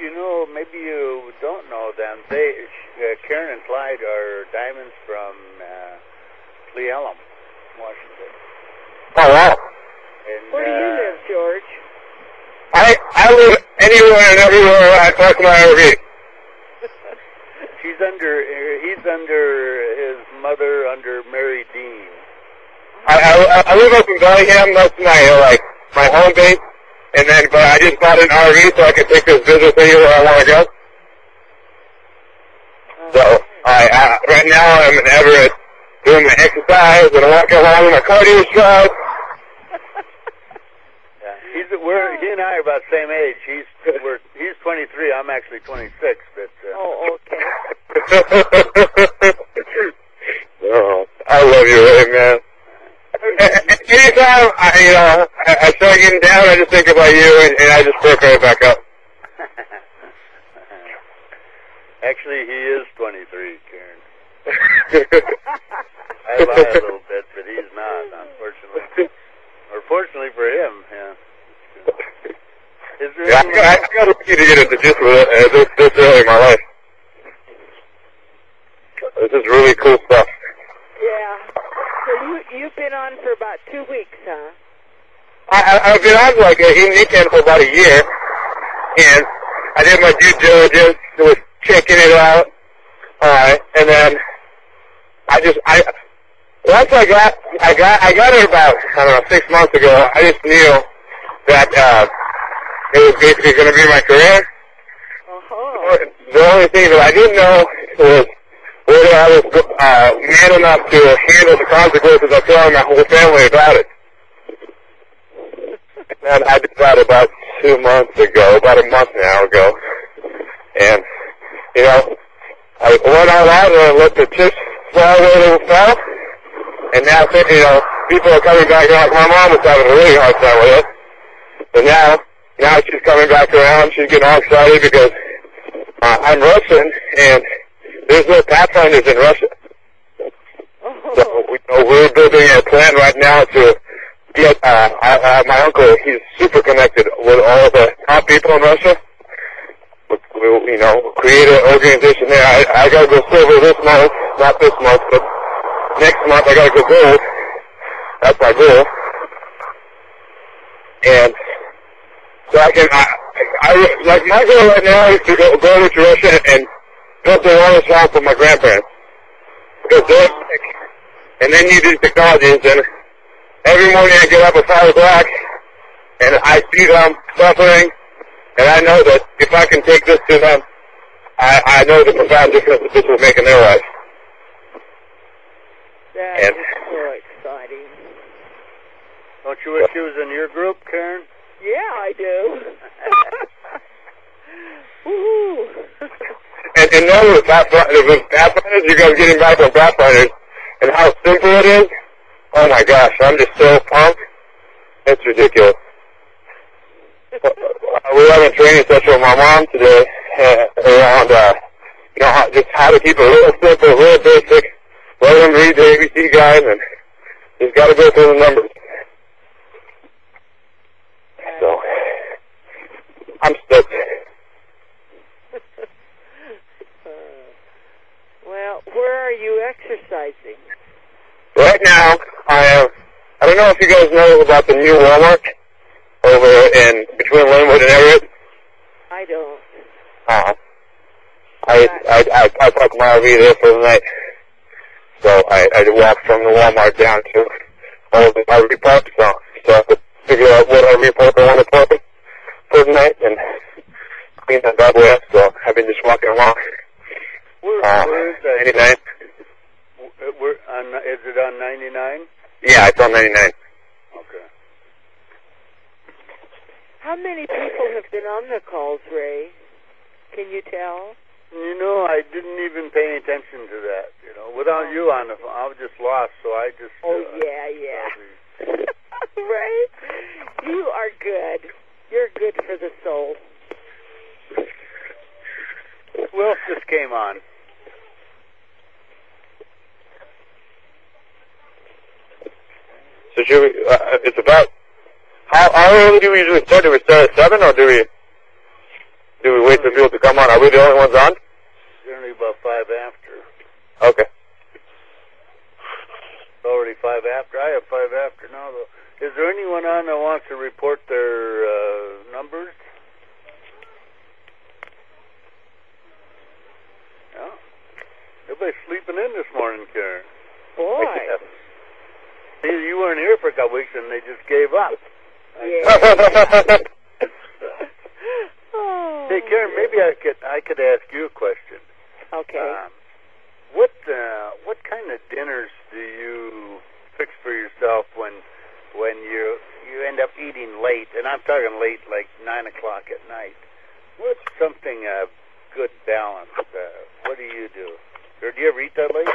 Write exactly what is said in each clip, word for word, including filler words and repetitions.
you know, maybe you don't know them. They, uh, Karen and Clyde are diamonds from uh, Cle Elum, Washington. Oh, wow. And, Where do you uh, live, George? I I live anywhere and everywhere I park my R V. She's under, uh, he's under his mother, under Mary Dean. I, I, I live up in Bellingham. That's my, uh, like, my home base. And then, but I just bought an R V so I can take this business anywhere I want to go. So, I, I, right now I'm in Everett doing my exercise and I'm walking along with my cardio stride. Yeah, he's, we're, he and I are about the same age. He's, we're, he's twenty-three. I'm actually twenty-six, but, uh, Oh, okay. Oh, I love you, Ray, man. Anytime I, you know, I, I start getting down, I just think about you, and, and I just perk right back up. Actually, he is twenty-three, Karen. I lie a little bit, but he's not, unfortunately. Or fortunately for him, yeah. Is there Yeah, I, anyone I, I got to get into just with uh, this, this early in my life. This is really cool stuff. Yeah. So you, you've been on for about two weeks, huh? I, I, I've been on like a weekend for about a year, and I did my due diligence, was checking it out, uh, and then I just, I, once I got, I got, I got it about, I don't know, six months ago, I just knew that, uh, it was basically going to be my career. Uh-huh. The only thing that I didn't know was whether I was uh, man enough to handle the consequences of telling my whole family about it. And I did that about two months ago, about a month now ago. And, you know, I went all out and I let the chips fly where they fell. And now, you know, people are coming back around. My mom was having a really hard time with it. But now, now she's coming back around. She's getting all excited because uh, I'm Russian and there's no Pathfinders in Russia. Oh. So we, you know, we're building a plan right now to get, uh, I, uh, my uncle, he's super connected with all the top people in Russia. We, we, you know, create an organization there. I, I gotta go silver this month, not this month, but next month I gotta go gold. That's my goal. And so I can, I, I, like my goal right now is to go, go to Russia and build the longest home for my grandparents. Because they're sick, and they need these technologies, and every morning I get up at five o'clock, and I see them suffering, and I know that if I can take this to them, I, I know the profound difference that this will make in their life. That And- is so exciting. Don't you wish she was in your group, Karen? Yeah, I do. Woohoo. And, and now with Pathfinders, with Pathfinders, you guys getting back on Pathfinders, and how simple it is, oh my gosh, I'm just so pumped. It's ridiculous. Uh, we have a training session with my mom today uh, around, uh, you know, how, just how to keep it real simple, real basic, let them read the A B C guide, and just got to go through the numbers. So, I'm stoked. Well, where are you exercising? Right now, I am, I don't know if you guys know about the new Walmart over in, between Linwood and Everett. I don't. Uh, I, I, I, I parked my R V there for the night. So I, I walked from the Walmart down to all the R V parks, so, so I could figure out what R V park I want to park for the night and clean that bad way up, so I've been just walking along. Where, Uh, where is that? ninety-nine? Where, on, is it on ninety-nine? Yeah, it's on ninety-nine. Okay. How many people have been on the calls, Ray? Can you tell? You know, I didn't even pay attention to that. You know, without you on the phone, I was just lost. So I just. Oh, uh, yeah, yeah. Right? You are good. You're good for the soul. Wilf just came on. So should we, uh, it's about, how, how early do we usually start? Do we start at seven or do we, do we wait for people to come on? Are we the only ones on? Generally about five after. Okay. It's already five after. I have five after now, though. Is there anyone on that wants to report their uh, numbers? No? Everybody's sleeping in this morning, Karen. Boy. Yeah. See, you weren't here for a couple weeks, and they just gave up. Yeah. Oh. Hey, Karen, maybe I could I could ask you a question. Okay. Um, what uh, what kind of dinners do you fix for yourself when when you you end up eating late? And I'm talking late, like nine o'clock at night. What's something uh, good balance? Uh, what do you do? Or do you ever eat that late?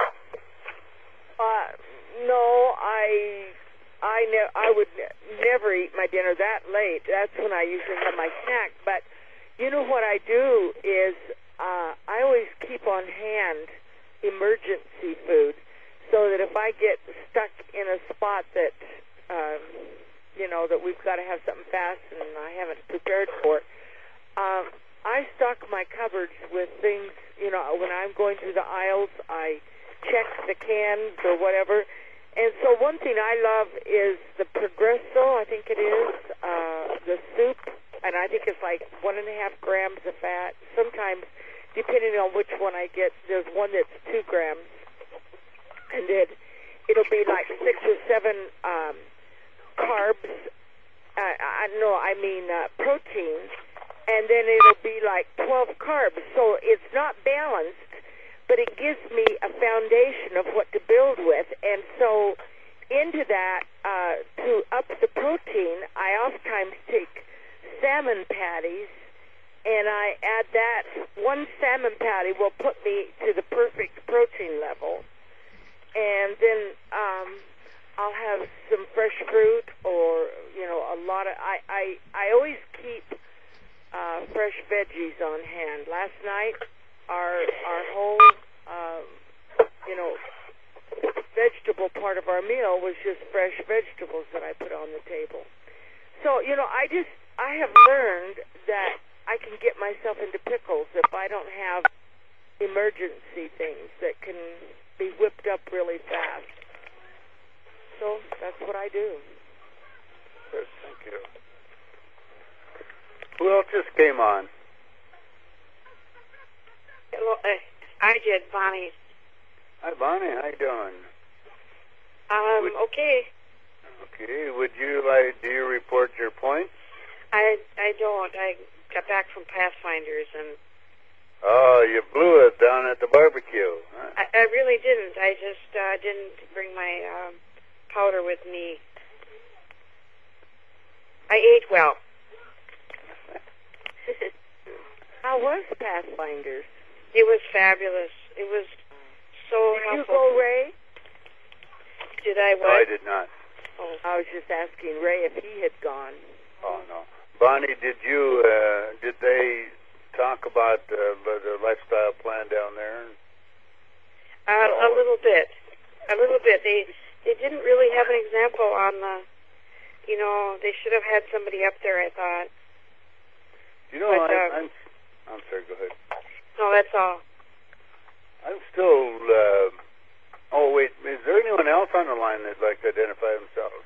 Uh, no, I I ne- I would ne- never eat my dinner that late. That's when I usually have my snack. But you know what I do is uh, I always keep on hand emergency food, so that if I get stuck in a spot that um, you know that we've got to have something fast and I haven't prepared for it, um, I stock my cupboards with things. You know, when I'm going through the aisles, I check the cans or whatever. And so one thing I love is the Progresso, I think it is, uh, the soup, and I think it's like one and a half grams of fat. Sometimes, depending on which one I get, there's one that's two grams, and then it'll be like six or seven um, carbs. Uh, I no, I mean uh, protein, and then it'll be like twelve carbs. So it's not balanced, but it gives me a foundation of what to build with. And so into that, uh, to up the protein, I oftentimes take salmon patties, and I add that. One salmon patty will put me to the perfect protein level. And then um, I'll have some fresh fruit or, you know, a lot of, I, I, I always keep uh, fresh veggies on hand. Last night, our, our whole, um, you know, vegetable part of our meal was just fresh vegetables that I put on the table. So, you know, I just, I have learned that I can get myself into pickles if I don't have emergency things that can be whipped up really fast. So that's what I do. Good, thank you. Who else just came on? Hello, uh, I did, Bonnie. Hi, Bonnie. How you doing? Um, Would- okay. Okay. Would you like? Do you report your points? I I don't. I got back from Pathfinders, and Oh, you blew it down at the barbecue. Huh? I, I really didn't. I just uh, didn't bring my um, powder with me. I ate well. How was Pathfinders? It was fabulous. It was so Did you helpful. go, Ray? Did I No, I what? did not. Oh. I was just asking Ray if he had gone. Oh no, Bonnie. Did you? Uh, did they talk about uh, the lifestyle plan down there? Uh, a little bit. A little bit. They they didn't really have an example on the, you know, they should have had somebody up there, I thought. You know, But, I, uh, I'm. I'm sorry. Go ahead. No, that's all. I'm still. Uh, oh wait, is there anyone else on the line that'd like to identify themselves?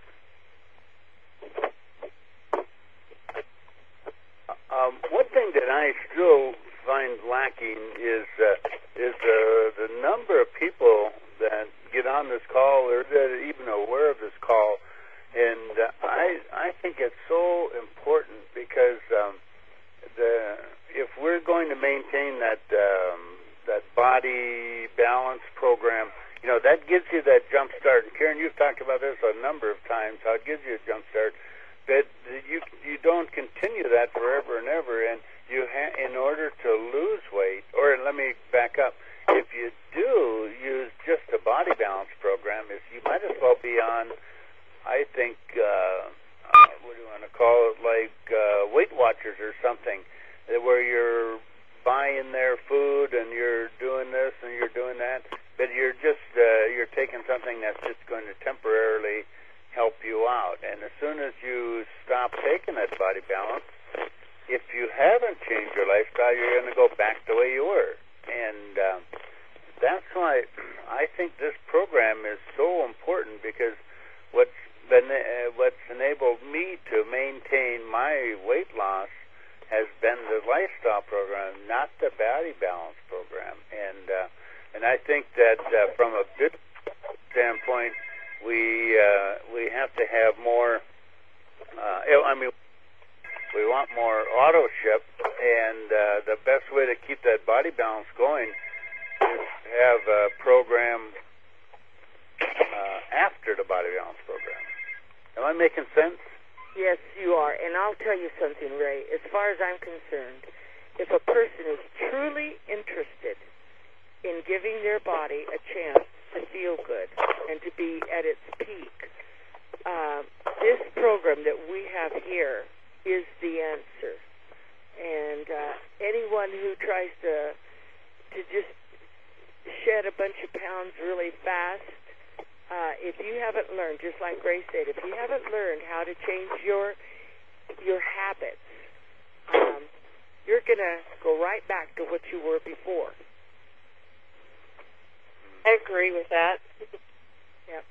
Um, one thing that I still find lacking is uh, is uh, the number of people that get on this call or that are even aware of this call, and uh, I I think it's so important because um, the if we're going to maintain that um, that body balance program, you know, that gives you that jump start. And Karen, you've talked about this a number of times. How it gives you a jump start. That you you don't continue that forever and ever, and you ha- in order to lose weight, or let me back up, if you do use just a body balance program, is you might as well be on, I think, uh, uh, what do you want to call it, like uh, Weight Watchers or something, where you're buying their food and you're doing this and you're doing that, but you're just uh, you're taking something that's just going to temporarily help you out. And as soon as you stop taking that body balance, if you haven't change your lifestyle, you're going to go back the way you were. And um, that's why I think this program is so important, because what's been uh, what's enabled me to maintain my weight loss has been the lifestyle program, not the body balance program. And uh, and I think that uh, from a business standpoint, we uh, we have to have more. Uh, I mean, we want more auto ship, and uh, the best way to keep that body balance going is to have a program uh, after the body balance program. Am I making sense? Yes, you are. And I'll tell you something, Ray. As far as I'm concerned, if a person is truly interested in giving their body a chance to feel good and to be at its peak, uh, this program that we have here is the answer. And uh, anyone who tries to to just shed a bunch of pounds really fast, Uh, if you haven't learned, just like Ray said, if you haven't learned how to change your your habits, um, you're going to go right back to what you were before. I agree with that. Yep.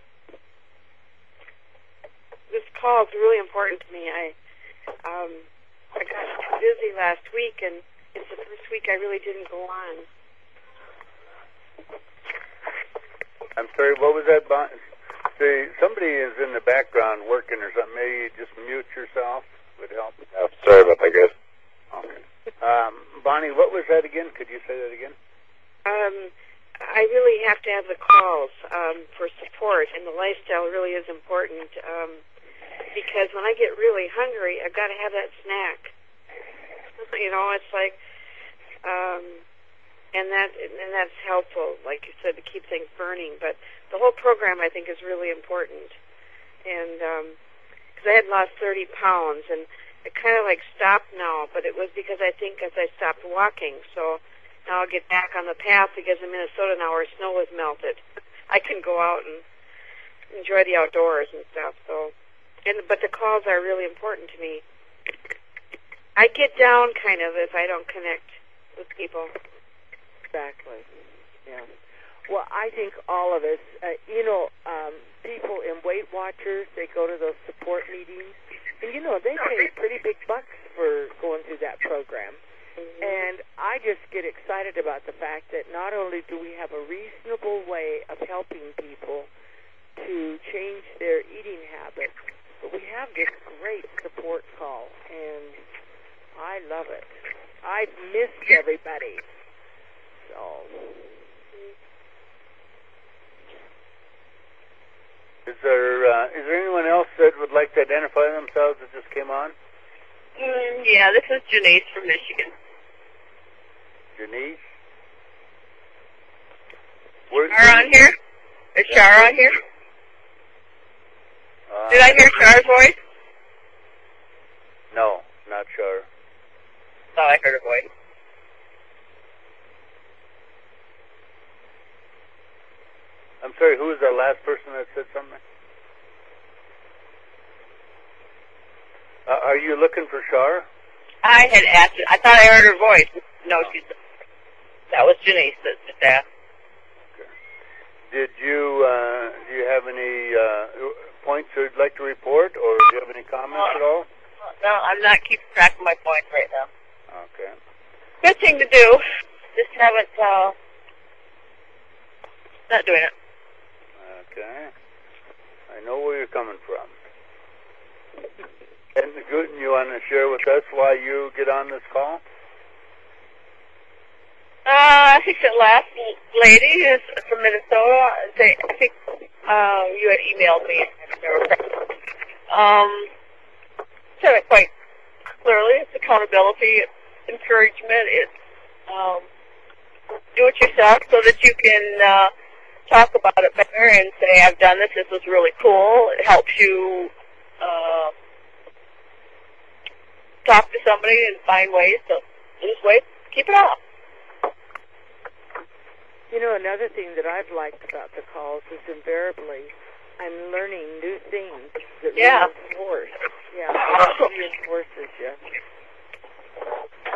This call is really important to me. I um, I got too busy last week, and it's the first week I really didn't go on. I'm sorry, what was that? Bon- See, somebody is in the background working or something. Maybe you just mute yourself would help. Oh, sorry about that, guys. Okay. Um, Bonnie, what was that again? Could you say that again? Um, I really have to have the calls um, for support, and the lifestyle really is important um, because when I get really hungry, I've got to have that snack. You know, it's like... Um, And that and that's helpful, like you said, to keep things burning. But the whole program, I think, is really important. And because um, I had lost thirty pounds, and it kind of like stopped now, but it was because I think as I stopped walking. So now I'll get back on the path because in Minnesota now where snow has melted, I can go out and enjoy the outdoors and stuff. So, and but the calls are really important to me. I get down kind of if I don't connect with people. Exactly. Yeah. Well, I think all of us, uh, you know, um, people in Weight Watchers, they go to those support meetings, and, you know, they pay pretty big bucks for going through that program. Mm-hmm. And I just get excited about the fact that not only do we have a reasonable way of helping people to change their eating habits, but we have this great support call, and I love it. I've missed everybody. So. Is there uh, is there anyone else that would like to identify themselves that just came on? Mm, yeah, this is Janice from Michigan. Janice? Shar on here? Is Shar on here? Uh, Did I hear Shar's voice? No, not Shar. Thought I heard a voice. I'm sorry, who was the last person that said something? Uh, are you looking for Shar? I had asked her. I thought I heard her voice. No, she's, that was Janice that just asked. Okay. Did you, uh, do you have any uh, points you'd like to report, or do you have any comments uh, at all? No, I'm not keeping track of my points right now. Okay. Good thing to do. Just haven't, uh, not doing it. Okay. I know where you're coming from. And good, you want to share with us why you get on this call? Uh, I think that last lady is from Minnesota. They, I think uh, you had emailed me. Um, said it quite clearly. It's accountability, it's encouragement, it's um, do it yourself so that you can uh, talk about it better and say, I've done this, this was really cool. It helps you uh, talk to somebody and find ways to lose weight. Keep it up. You know, another thing that I've liked about the calls is invariably I'm learning new things that yeah. reinforce. Yeah, it reinforces you.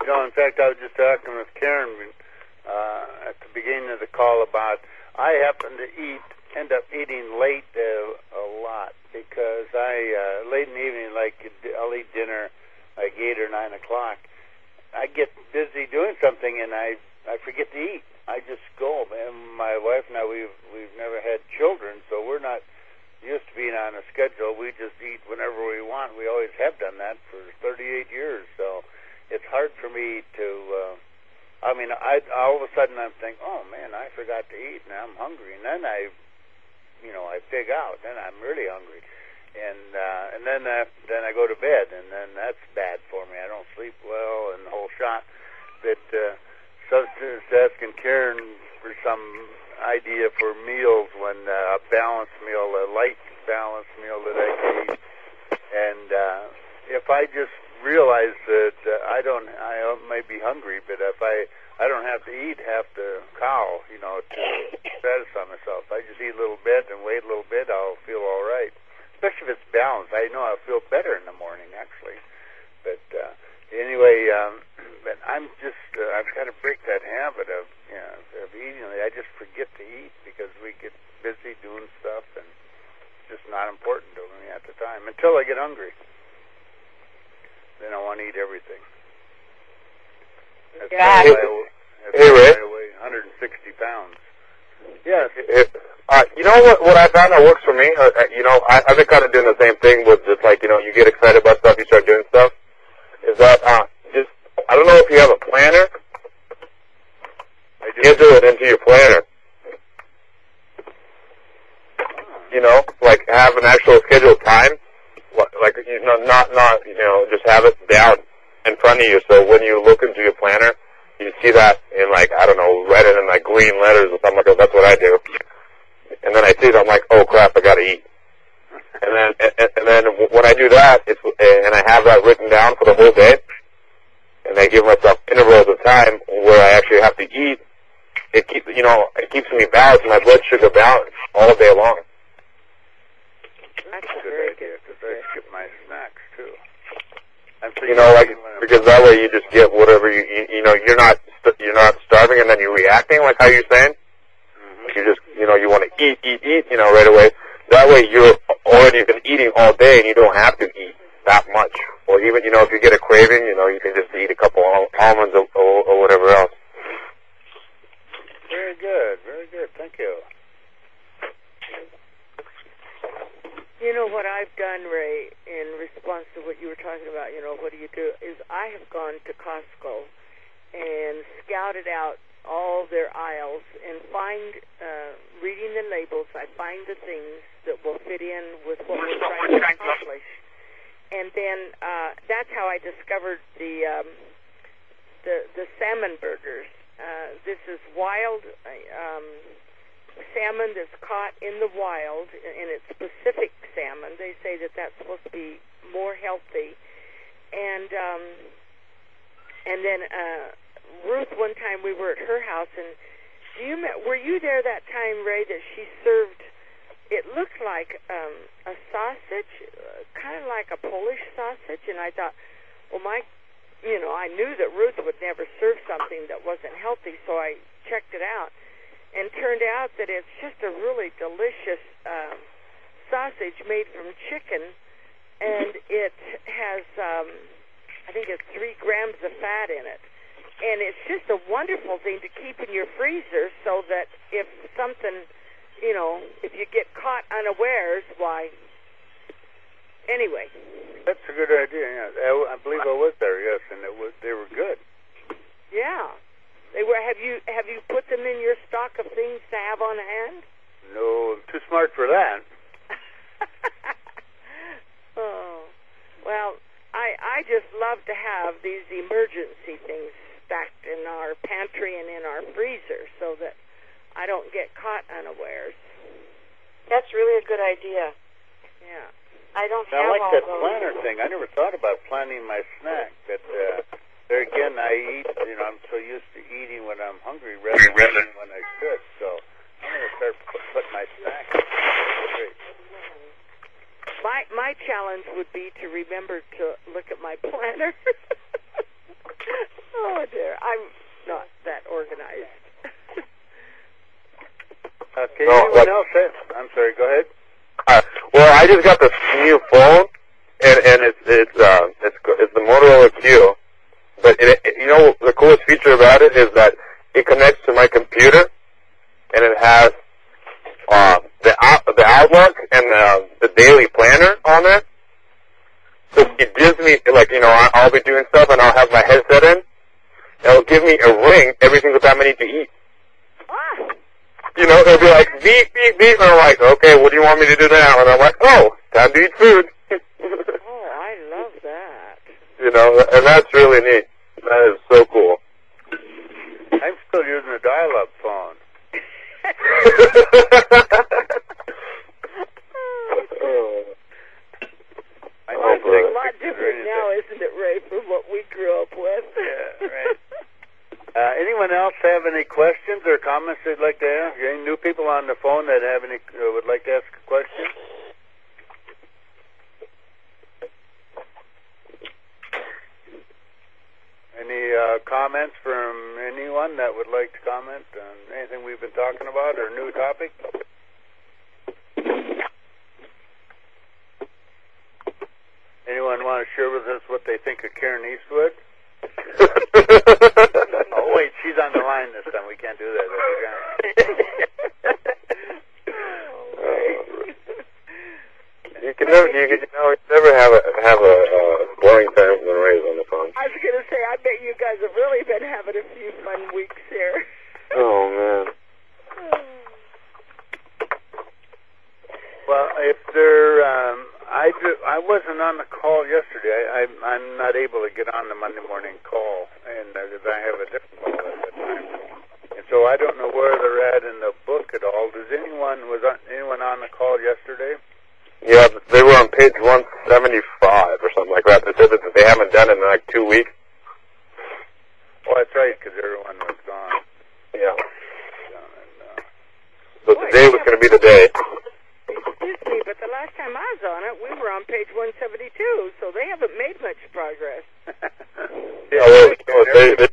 know, in fact, I was just talking with Karen uh, at the beginning of the call about I happen to eat, end up eating late uh, a lot because I, uh, late in the evening, like I'll eat dinner like eight or nine o'clock. I get busy doing something and I, I forget to eat. I just go. And my wife and I, we've, we've never had children, so we're not used to being on a schedule. We just eat whenever we want. We always have done that for thirty-eight years, so it's hard for me to, uh, I mean, I all of a sudden I'm thinking, oh man, I forgot to eat and I'm hungry. And then I, you know, I pig out. Then I'm really hungry. And uh, and then uh, then I go to bed, and then that's bad for me. I don't sleep well and the whole shot. But uh, so I was asking Karen for some idea for meals when uh, a balanced meal, a light balanced meal that I can eat. And uh, if I just realize that uh, I don't, I may be hungry, but if I I don't have to eat half the cow, you know, to satisfy myself. I just eat a little bit and wait a little bit, I'll feel all right. Especially if it's balanced. I know I'll feel better in the morning, actually. But uh, anyway, um, but I'm just, uh, I've got to break that habit of, you know, of eating. I just forget to eat because we get busy doing stuff, and it's just not important to me at the time until I get hungry. Then I want to eat everything. That's Yeah. why I, that's Hey, why Ray. I weigh one hundred sixty pounds. Yes. It, uh, you know what? What I found that works for me. Uh, you know, I, I've been kind of doing the same thing with just like you know, you get excited about stuff, you start doing stuff. Is that uh, just? I don't know if you have a planner. I do. Schedule it into your planner. You know, like have an actual scheduled time. Like you know, not not you know, just have it down in front of you. So when you look into your planner, you see that in like I don't know, write it in like green letters or something like that. That's what I do. And then I see it, I'm like, oh crap, I gotta eat. And then and, and then when I do that, it's and I have that written down for the whole day, and I give myself intervals of time where I actually have to eat. It keeps you know, it keeps me balanced, my blood sugar balanced all day long. That's That's a a good very idea good because I skip my snacks too. I'm so You know, like when I'm- because that way you just get whatever you you, you know. You're not st- you're not starving, and then you're reacting like how you're saying. Mhm. You just you know you want to eat eat eat you know right away. That way you're already been eating all day, and you don't have to eat that much. Or even you know if you get a craving, you know you can just eat a couple al- almonds or, or, or whatever else. Very good, very good. Thank you. You know what I've done, Ray, in response to what you were talking about, you know, what do you do, is I have gone to Costco and scouted out all their aisles and find, uh, reading the labels, I find the things that will fit in with what we're trying to accomplish. And then uh, that's how I discovered the um, the, the salmon burgers. Uh, this is wild um, salmon that's caught in the wild, and it's Pacific salmon. They say that that's supposed to be more healthy. And um, and then uh, Ruth, one time we were at her house, and do you were you there that time, Ray, that she served? It looked like um, a sausage, uh, kind of like a Polish sausage, and I thought, well, my, you know, I knew that Ruth would never serve something that wasn't healthy, so I checked it out. And turned out that it's just a really delicious um, sausage made from chicken, and it has, um, I think it's three grams of fat in it. And it's just a wonderful thing to keep in your freezer so that if something, you know, if you get caught unawares, why, anyway. That's a good idea. Yeah, I, I believe I was there. Yes, and it was. They were good. Yeah. They were. Have you have you put them in your stock of things to have on hand? No, I'm too smart for that. Oh, well, I I just love to have these emergency things stacked in our pantry and in our freezer so that I don't get caught unawares. That's really a good idea. Yeah. I don't I have like all that those. planner thing. I never thought about planning my snack, but uh, there again, I eat. You know, I'm so used to eating when I'm hungry rather than eating when I should. So I'm going to start put, put my snack. Great. My my challenge would be to remember to look at my planner. anyone like, else have? I'm sorry. Go ahead. Uh, well, I just got this new phone, and and it's it's uh it's it's the Motorola Q. But it, it, you know, the coolest feature about it is that it connects to my computer, and it has uh the out, the Outlook and the the daily planner on there. So it gives me, like, you know, I- I'll be doing stuff, and I'll have my headset in. It'll give me a ring every single time I need to eat. Ah. You know, it'll be like, beep, beep, beep, and I'm like, okay, what do you want me to do now? And I'm like, oh, time to eat food. Oh, I love that. You know, and that's really neat. That is so cool. I'm still using a dial-up phone. I Oh, might boy. take It's a lot pictures or different now, anything. isn't it, Ray, from what we grew up with? Yeah, right. Uh, anyone else have any questions or comments they'd like to ask? Any new people on the phone that have any uh, would like to ask a question? Any uh, comments from anyone that would like to comment on anything we've been talking about or a new topic? Anyone want to share with us what they think of Karen Eastwood? Oh, wait, she's on the line this time. We can't do that. You can never, you, can, you know, you never have a have a uh, boring time when Ray's on the phone. I was going to say, I bet you guys have really been having a few fun weeks here. Oh man. Well, if there, um, I do, I wasn't on the call yesterday. I, I'm, I'm not able to get on the Monday morning call, and uh, 'cause I have a different call at that time. And so I don't know where they're at in the book at all. Does anyone was on, anyone on the call yesterday? Yeah, they were on page one seventy-five or something like that. They said that they haven't done it in like two weeks. Oh, that's right, because everyone was gone. Yeah. And, uh, So today was going to be the day. Excuse me, but the last time I was on it, we were on page one seventy-two, so they haven't made much progress. yeah, Oh, wait, no, they, they,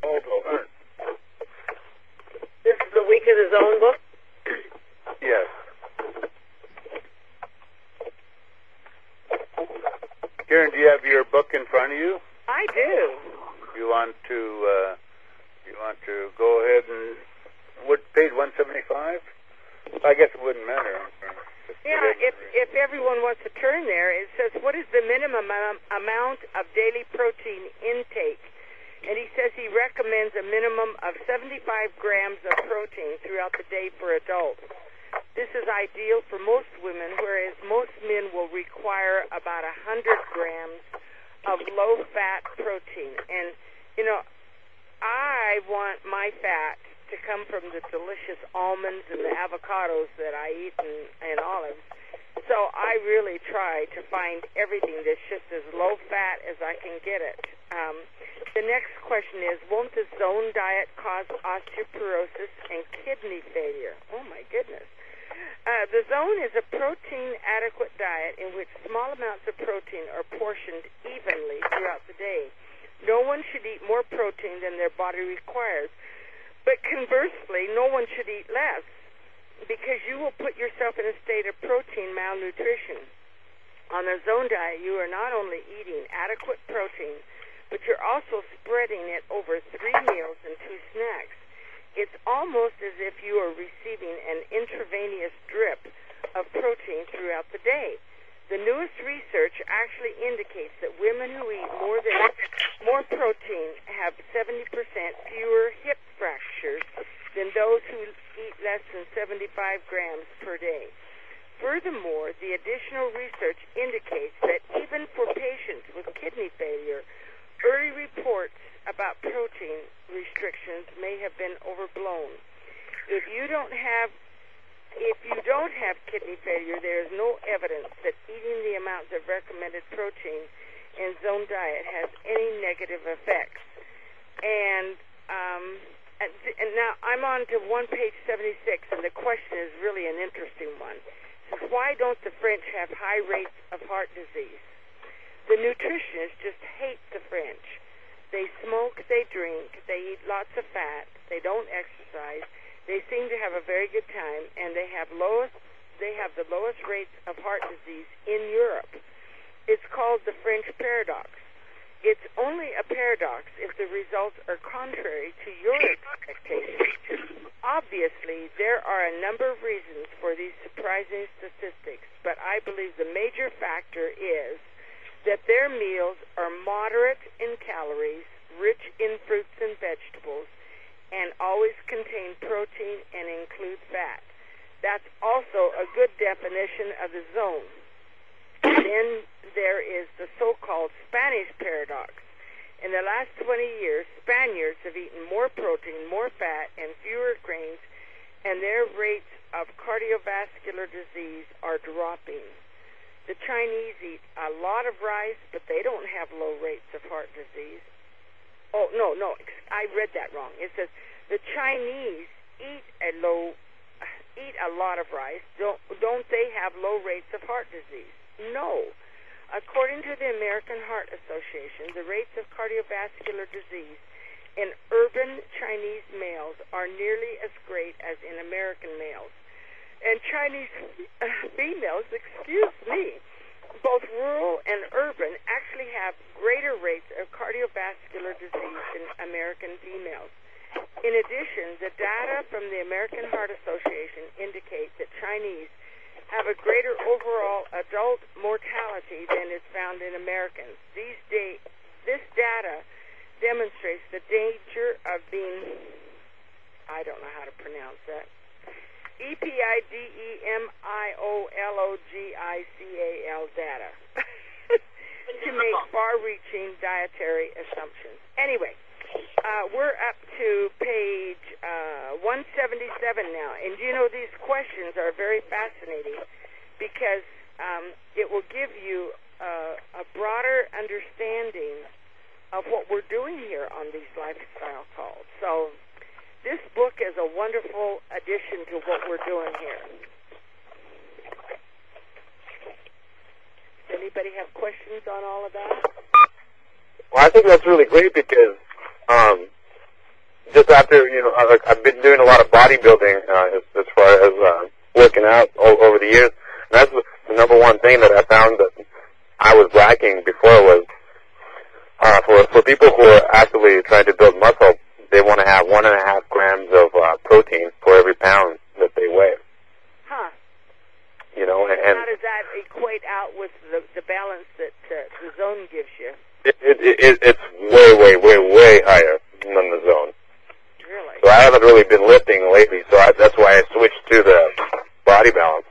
This is the week of the zone book? yes. Karen, do you have your book in front of you? I do. You want to uh, you want to go ahead and what page one seventy-five? I guess it wouldn't matter. Yeah, if if everyone wants to turn there, it says, what is the minimum am- amount of daily protein intake? And he says he recommends a minimum of seventy-five grams of protein throughout the day for adults. This is ideal for most women, whereas most men will require about one hundred grams of low-fat protein. And, you know, I want my fat to come from the delicious almonds and the avocados that I eat and, and olives. So I really try to find everything that's just as low-fat as I can get it. Um, the next question is, won't the zone diet cause osteoporosis and kidney failure? Oh, my goodness. Uh, the zone is a protein-adequate diet in which small amounts of protein are portioned evenly throughout the day. No one should eat more protein than their body requires. But conversely, no one should eat less, because you will put yourself in a state of protein malnutrition. On the zone diet, you are not only eating adequate protein, but you're also spreading it over three meals and two snacks. It's almost as if you are receiving an intravenous drip of protein throughout the day. The newest research actually indicates that women who eat more than more protein have seventy percent fewer hip fractures than those who eat less than seventy-five grams per day. Furthermore, the additional research indicates that even for patients with kidney failure, early reports about protein restrictions may have been overblown. If you don't have If you don't have kidney failure, there is no evidence that eating the amounts of recommended protein in zone diet has any negative effects. And, um, and, and now I'm on to one page seventy-six, and the question is really an interesting one. It says, why don't the French have high rates of heart disease? The nutritionists just hate the French. They smoke, they drink, they eat lots of fat, they don't exercise, They seem to have a very good time, and they have lowest they have the lowest rates of heart disease in Europe. It's called the French paradox. It's only a paradox if the results are contrary to your expectations. Obviously, there are a number of reasons for these surprising statistics, but I believe the major factor is that their meals are moderate in calories, rich in fruits and vegetables, and always contain protein and include fat. That's also a good definition of the zone. Then there is the so-called Spanish paradox. In the last twenty years, Spaniards have eaten more protein, more fat, and fewer grains, and their rates of cardiovascular disease are dropping. The Chinese eat a lot of rice, but they don't have low rates of heart disease. Oh, no, no, I read that wrong. It says the Chinese eat a low, eat a lot of rice. Don't, don't they have low rates of heart disease? No. According to the American Heart Association, the rates of cardiovascular disease in urban Chinese males are nearly as great as in American males. And Chinese females, excuse me, both rural and urban actually have greater rates of cardiovascular disease than American females. In addition, the data from the American Heart Association indicate that Chinese have a greater overall adult mortality than is found in Americans. These da- this data demonstrates the danger of being, I don't know how to pronounce that, E P I D E M I O L O G I C A L data to make far-reaching dietary assumptions. Anyway, uh, we're up to page uh, one seventy-seven now, and you know these questions are very fascinating because um, it will give you uh, a broader understanding of what we're doing here on these lifestyle calls. So this book is a wonderful addition to what we're doing here. Does anybody have questions on all of that? Well, I think that's really great because um, just after, you know, I, I've been doing a lot of bodybuilding uh, as, as far as uh, working out all, over the years. And that's the number one thing that I found that I was lacking before was uh, for for people who are actively trying to build muscle, they want to have one and a half grams of uh, protein for every pound that they weigh. Huh. You know, and, and how does that equate out with the, the balance that uh, the zone gives you? It, it, it, it's way, way, way, way higher than the zone. Really? So I haven't really been lifting lately, so I, that's why I switched to the body balance.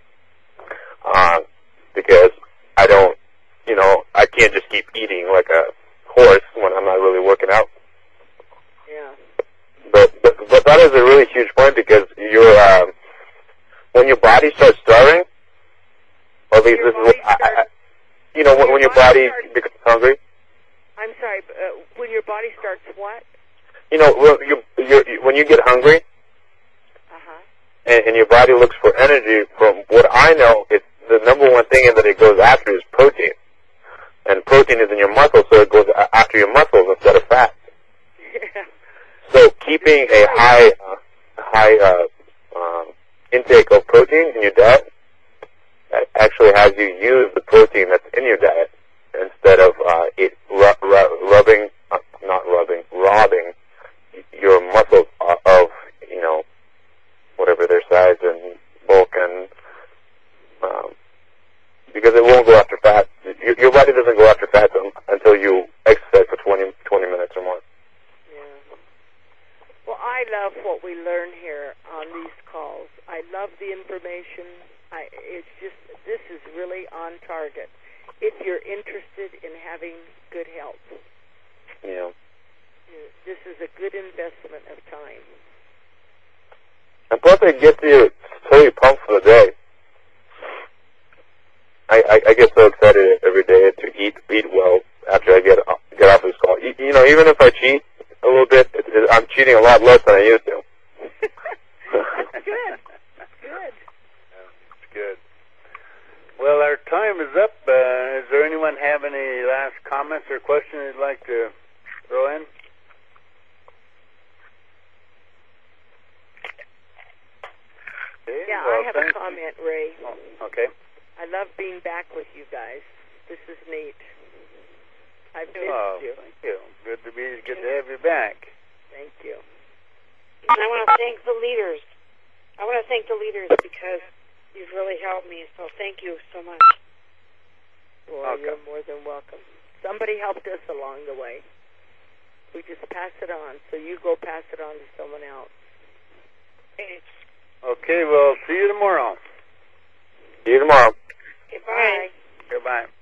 Uh, because I don't, you know, I can't just keep eating like a horse when I'm not really working out. Yeah. But, but, but that is a really huge point because you're, um, when your body starts starving, or at least this is what I, I, you know, when, when your body becomes hungry. I'm sorry, uh, when your body starts what? You know, you, you, you, when you get hungry, uh-huh. and, and your body looks for energy, from what I know, it's the number one thing that it goes after is protein. And protein is in your muscles, so it goes after your muscles instead of fat. Yeah. So keeping a high, uh, high uh, um, intake of protein in your diet actually has you use the protein that's in your diet instead of uh, it ru- ru- rubbing, uh, not rubbing, robbing your muscles of, you know, whatever their size and bulk, and um, because it won't go after fat. Your, your body doesn't go after fat until you exercise for twenty, twenty minutes or more. Yeah. Well, I love what we learn here on these calls. I love the information. I, it's just, this is really on target if you're interested in having good health. Yeah. This is a good investment of time. And plus it gets you totally pumped for the day. I, I, I get so excited every day to eat eat well after I get get off this call. You, you know, even if I cheat a little bit, it, it, I'm cheating a lot less than I used to. That's good. That's good. That's good. Well, our time is up. Uh, does there anyone have any last comments or questions you'd like to throw in? Okay. Yeah, well, I have a thank comment, Ray. You. Oh, okay. I love being back with you guys. This is neat. I've missed Oh, you. thank you. Good to be. Good to have you back. Thank you. And I want to thank the leaders. I want to thank the leaders because you've really helped me. So thank you so much. Well, Welcome. you're more than welcome. Somebody helped us along the way. We just pass it on. So you go pass it on to someone else. Okay. Okay. Well, see you tomorrow. See you tomorrow. Goodbye. Bye. Goodbye.